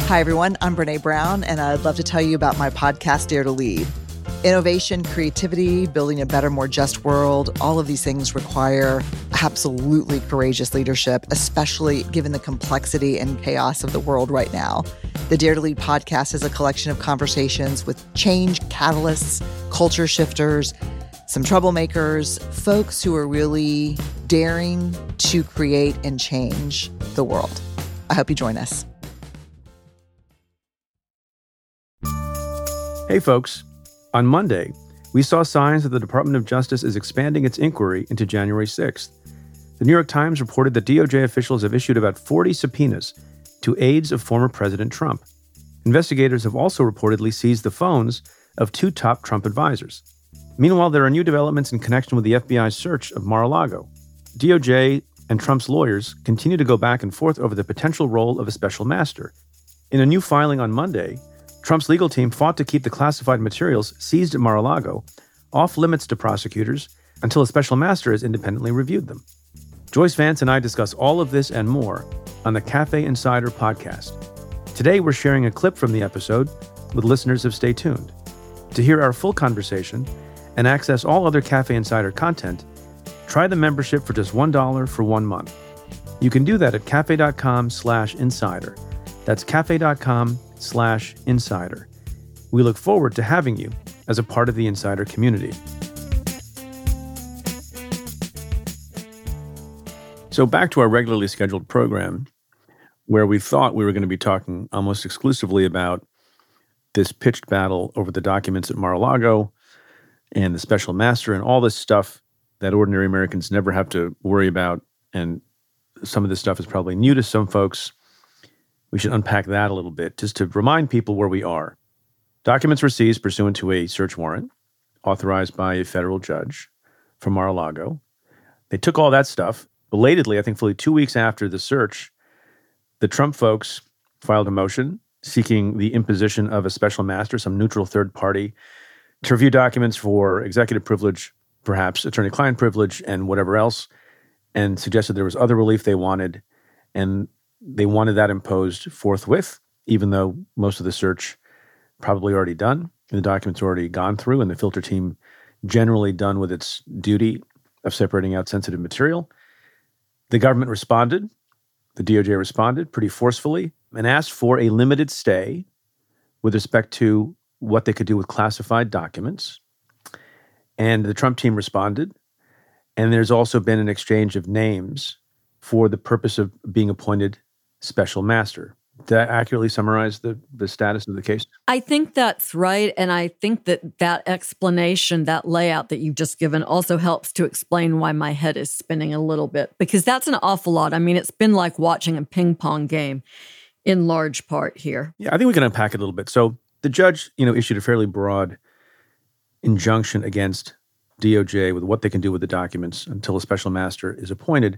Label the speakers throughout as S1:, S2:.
S1: Hi, everyone. I'm Brene Brown, and I'd love to tell you about my podcast, Dare to Lead. Innovation, creativity, building a better, more just world, all of these things require absolutely courageous leadership, especially given the complexity and chaos of the world right now. The Dare to Lead podcast is a collection of conversations with change catalysts, culture shifters, some troublemakers, folks who are really daring to create and change the world. I hope you join us.
S2: Hey, folks. On Monday, we saw signs that the Department of Justice is expanding its inquiry into January 6th. The New York Times reported that DOJ officials have issued about 40 subpoenas to aides of former President Trump. Investigators have also reportedly seized the phones of two top Trump advisors. Meanwhile, there are new developments in connection with the FBI's search of Mar-a-Lago. DOJ and Trump's lawyers continue to go back and forth over the potential role of a special master. In a new filing on Monday, Trump's legal team fought to keep the classified materials seized at Mar-a-Lago off limits to prosecutors until a special master has independently reviewed them. Joyce Vance and I discuss all of this and more on the Cafe Insider podcast. Today, we're sharing a clip from the episode with listeners of Stay Tuned. To hear our full conversation and access all other Cafe Insider content, try the membership for just $1 for 1 month. You can do that at cafe.com/insider. That's cafe.com/insider. We look forward to having you as a part of the Insider community. So back to our regularly scheduled program, where we thought we were going to be talking almost exclusively about this pitched battle over the documents at Mar-a-Lago and the special master and all this stuff that ordinary Americans never have to worry about. And some of this stuff is probably new to some folks. We should unpack that a little bit, just to remind people where we are. Documents were seized pursuant to a search warrant authorized by a federal judge for Mar-a-Lago. They took all that stuff. Belatedly, I think fully 2 weeks after the search, the Trump folks filed a motion seeking the imposition of a special master, some neutral third party, to review documents for executive privilege, perhaps attorney-client privilege, and whatever else, and suggested there was other relief they wanted. And they wanted that imposed forthwith, even though most of the search probably already done, and the documents already gone through, and the filter team generally done with its duty of separating out sensitive material. The government responded, the DOJ responded pretty forcefully, and asked for a limited stay with respect to what they could do with classified documents. And the Trump team responded, and there's also been an exchange of names for the purpose of being appointed special master. Did that accurately summarize the status of the case?
S3: I think that's right. And I think that explanation, that layout that you've just given also helps to explain why my head is spinning a little bit, because that's an awful lot. I mean, it's been like watching a ping pong game in large part here.
S2: Yeah, I think we can unpack it a little bit. So the judge, issued a fairly broad injunction against DOJ with what they can do with the documents until a special master is appointed.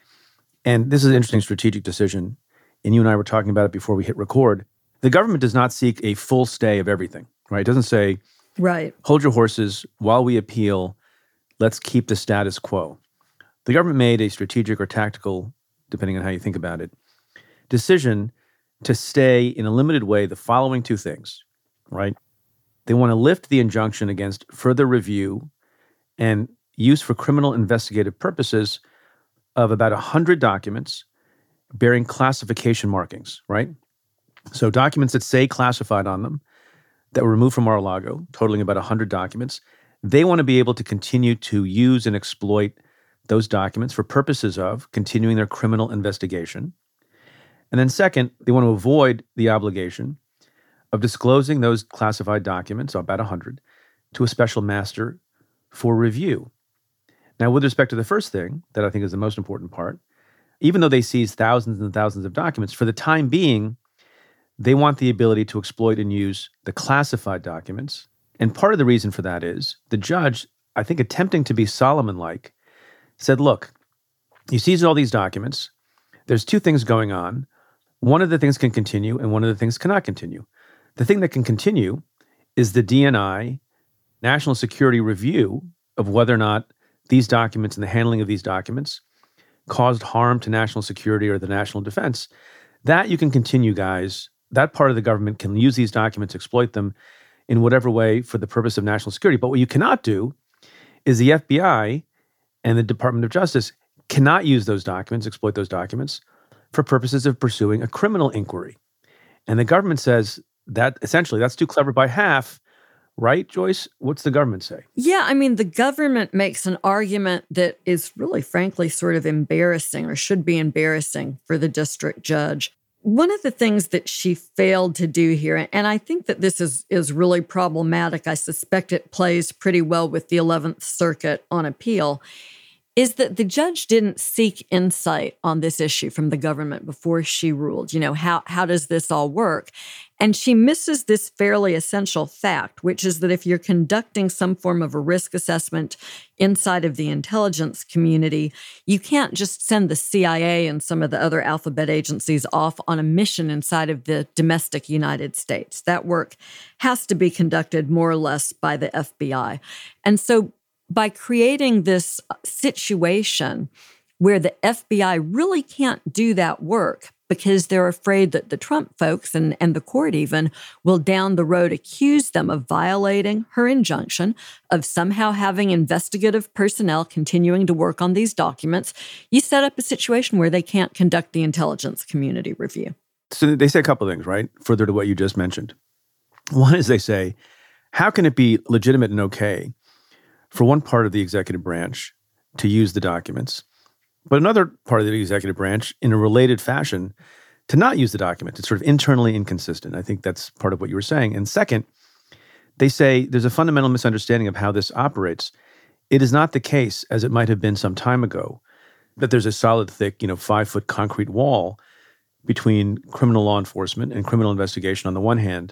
S2: And this is an interesting strategic decision. And you and I were talking about it before we hit record. The government does not seek a full stay of everything, right? It doesn't say,
S3: right,
S2: hold your horses while we appeal, let's keep the status quo. The government made a strategic or tactical, depending on how you think about it, decision to stay in a limited way the following two things, right? They want to lift the injunction against further review and use for criminal investigative purposes of about 100 documents bearing classification markings, right? So documents that say classified on them that were removed from Mar-a-Lago, totaling about 100 documents, they want to be able to continue to use and exploit those documents for purposes of continuing their criminal investigation. And then second, they want to avoid the obligation of disclosing those classified documents, about 100, to a special master for review. Now, with respect to the first thing, that I think is the most important part, even though they seize thousands and thousands of documents, for the time being, they want the ability to exploit and use the classified documents. And part of the reason for that is the judge, I think attempting to be Solomon-like, said, look, you seized all these documents. There's two things going on. One of the things can continue and one of the things cannot continue. The thing that can continue is the DNI national security review of whether or not these documents and the handling of these documents caused harm to national security or the national defense. That you can continue, guys. that part of the government can use these documents, exploit them in whatever way for the purpose of national security. But what you cannot do is the FBI and the Department of Justice cannot use those documents, exploit those documents for purposes of pursuing a criminal inquiry. And the government says that essentially that's too clever by half. Right, Joyce? What's the government say?
S3: Yeah, I mean, the government makes an argument that is really, frankly, sort of embarrassing or should be embarrassing for the district judge. One of the things that she failed to do here, and I think that this is really problematic, I suspect it plays pretty well with the 11th Circuit on appeal, is that the judge didn't seek insight on this issue from the government before she ruled. You know, how does this all work? And she misses this fairly essential fact, which is that if you're conducting some form of a risk assessment inside of the intelligence community, you can't just send the CIA and some of the other alphabet agencies off on a mission inside of the domestic United States. That work has to be conducted more or less by the FBI. And so by creating this situation where the FBI really can't do that work because they're afraid that the Trump folks and the court even will down the road accuse them of violating her injunction, of somehow having investigative personnel continuing to work on these documents, you set up a situation where they can't conduct the intelligence community review.
S2: So they say a couple of things, right? Further to what you just mentioned. One is they say, how can it be legitimate and okay for one part of the executive branch to use the documents, but another part of the executive branch in a related fashion to not use the document? It's sort of internally inconsistent. I think that's part of what you were saying. And second, they say there's a fundamental misunderstanding of how this operates. It is not the case, as it might have been some time ago, that there's a solid, thick, 5-foot concrete wall between criminal law enforcement and criminal investigation on the one hand,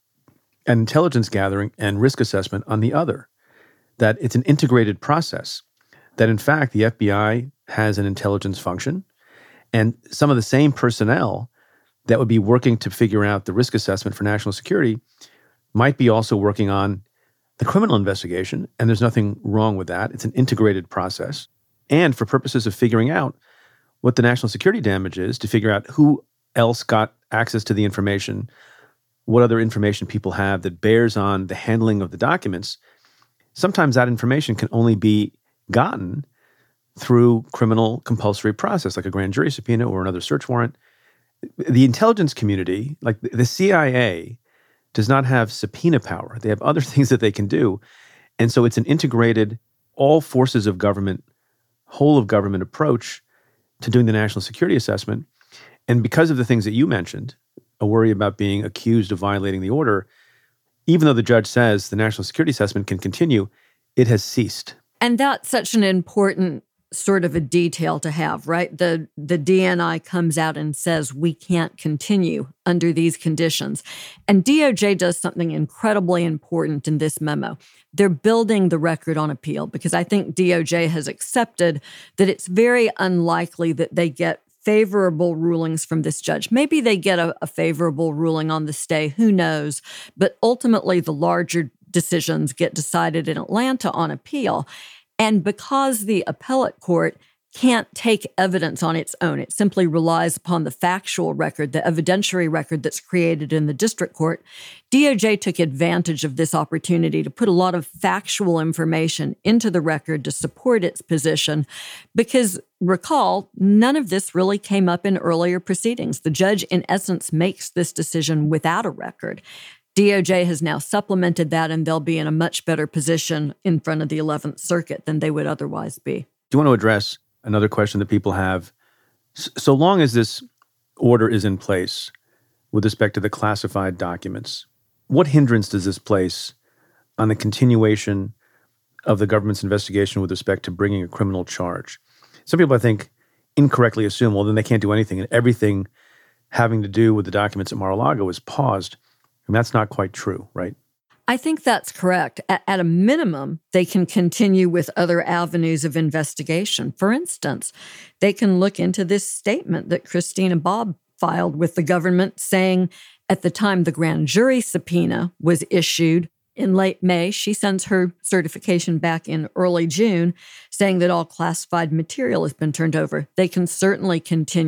S2: and intelligence gathering and risk assessment on the other. That it's an integrated process, that in fact, the FBI has an intelligence function, and some of the same personnel that would be working to figure out the risk assessment for national security might be also working on the criminal investigation, and there's nothing wrong with that. It's an integrated process. And for purposes of figuring out what the national security damage is, to figure out who else got access to the information, what other information people have that bears on the handling of the documents, sometimes that information can only be gotten through criminal compulsory process, like a grand jury subpoena or another search warrant. The intelligence community, like the CIA, does not have subpoena power. They have other things that they can do. And so it's an integrated, all forces of government, whole of government approach to doing the national security assessment. And because of the things that you mentioned, a worry about being accused of violating the order, even though the judge says the national security assessment can continue, it has ceased.
S3: And that's such an important sort of a detail to have, right? The DNI comes out and says we can't continue under these conditions. And DOJ does something incredibly important in this memo. They're building the record on appeal because I think DOJ has accepted that it's very unlikely that they get favorable rulings from this judge. Maybe they get a favorable ruling on the stay, who knows? But ultimately, the larger decisions get decided in Atlanta on appeal. And because the appellate court can't take evidence on its own, it simply relies upon the factual record, the evidentiary record that's created in the district court, DOJ took advantage of this opportunity to put a lot of factual information into the record to support its position because, recall, none of this really came up in earlier proceedings. The judge, in essence, makes this decision without a record. DOJ has now supplemented that, and they'll be in a much better position in front of the 11th Circuit than they would otherwise be.
S2: Do you want to address another question that people have? So long as this order is in place with respect to the classified documents, what hindrance does this place on the continuation of the government's investigation with respect to bringing a criminal charge? Some people, I think, incorrectly assume, well, then they can't do anything, and everything having to do with the documents at Mar-a-Lago is paused. And that's not quite true, right?
S3: I think that's correct. At a minimum, they can continue with other avenues of investigation. For instance, they can look into this statement that Christina Bobb filed with the government saying at the time the grand jury subpoena was issued in late May, she sends her certification back in early June saying that all classified material has been turned over. They can certainly continue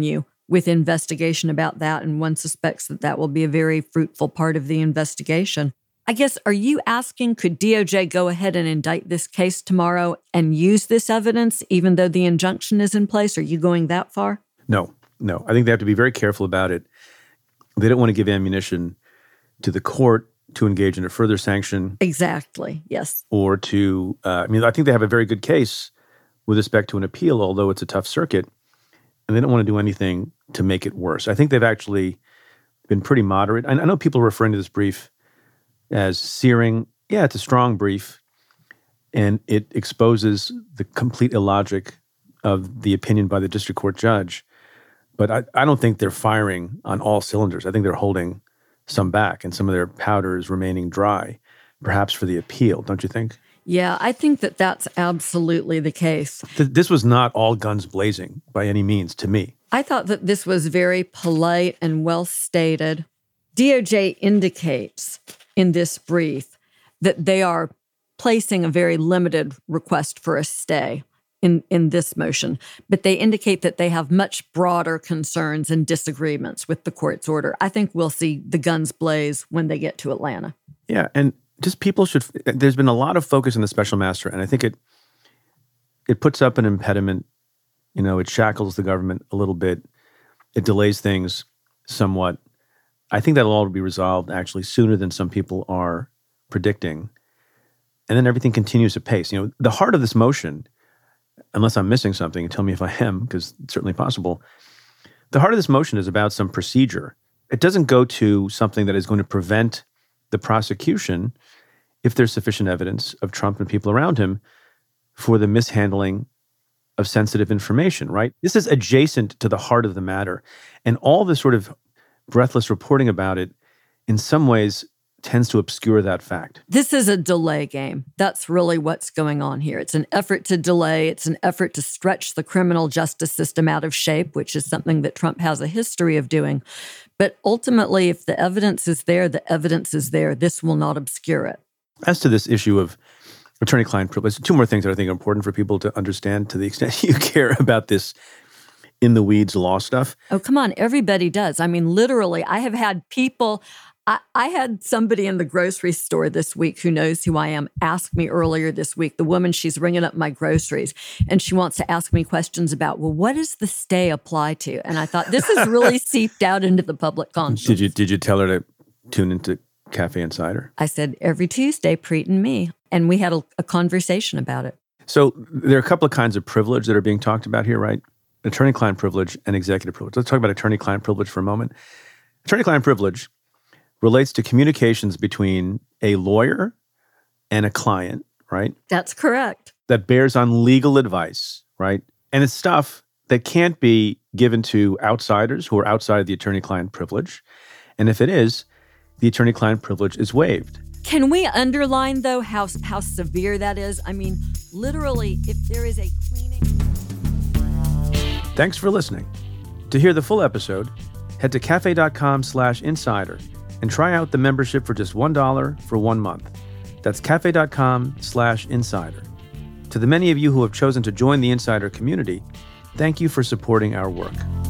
S3: with investigation about that, and one suspects that that will be a very fruitful part of the investigation. I guess, are you asking, could DOJ go ahead and indict this case tomorrow and use this evidence even though the injunction is in place? Are you going that far?
S2: No. I think they have to be very careful about it. They don't want to give ammunition to the court to engage in a further sanction.
S3: Exactly, yes.
S2: Or to, I think they have a very good case with respect to an appeal, although it's a tough circuit, and they don't want to do anything to make it worse. I think they've actually been pretty moderate. I know people are referring to this brief as searing. Yeah, it's a strong brief, and it exposes the complete illogic of the opinion by the district court judge. But I don't think they're firing on all cylinders. I think they're holding some back, and some of their powder is remaining dry, perhaps for the appeal, don't you think?
S3: Yeah, I think that that's absolutely the case.
S2: This was not all guns blazing by any means to me.
S3: I thought that this was very polite and well stated. DOJ indicates in this brief that they are placing a very limited request for a stay in this motion, but they indicate that they have much broader concerns and disagreements with the court's order. I think we'll see the guns blaze when they get to Atlanta.
S2: Yeah, and just people should, there's been a lot of focus on the special master, and I think it puts up an impediment. It shackles the government a little bit. It delays things somewhat. I think that'll all be resolved actually sooner than some people are predicting. And then everything continues apace. The heart of this motion, unless I'm missing something, tell me if I am, because it's certainly possible. The heart of this motion is about some procedure. It doesn't go to something that is going to prevent the prosecution if there's sufficient evidence of Trump and people around him for the mishandling of sensitive information, right? This is adjacent to the heart of the matter. And all this sort of breathless reporting about it in some ways tends to obscure that fact.
S3: This is a delay game. That's really what's going on here. It's an effort to delay. It's an effort to stretch the criminal justice system out of shape, which is something that Trump has a history of doing. But ultimately, if the evidence is there, the evidence is there. This will not obscure it.
S2: As to this issue of attorney-client privilege, two more things that I think are important for people to understand to the extent you care about this in-the-weeds law stuff.
S3: Oh, come on. Everybody does. I mean, literally, I have had people... I had somebody in the grocery store this week who knows who I am ask me earlier this week, the woman, she's ringing up my groceries, and she wants to ask me questions about, well, what does the stay apply to? And I thought, this is really seeped out into the public conscience.
S2: Did you tell her to tune into Cafe Insider?
S3: I said, every Tuesday, Preet and me. And we had a conversation about it.
S2: So there are a couple of kinds of privilege that are being talked about here, right? Attorney-client privilege and executive privilege. Let's talk about attorney-client privilege for a moment. Attorney-client privilege relates to communications between a lawyer and a client, right?
S3: That's correct.
S2: That bears on legal advice, right? And it's stuff that can't be given to outsiders who are outside of the attorney-client privilege. And if it is, the attorney-client privilege is waived.
S3: Can we underline, though, how severe that is? I mean, literally, if there is a cleaning...
S2: Thanks for listening. To hear the full episode, head to cafe.com/insider and try out the membership for just $1 for 1 month. That's cafe.com/insider. To the many of you who have chosen to join the Insider community, thank you for supporting our work.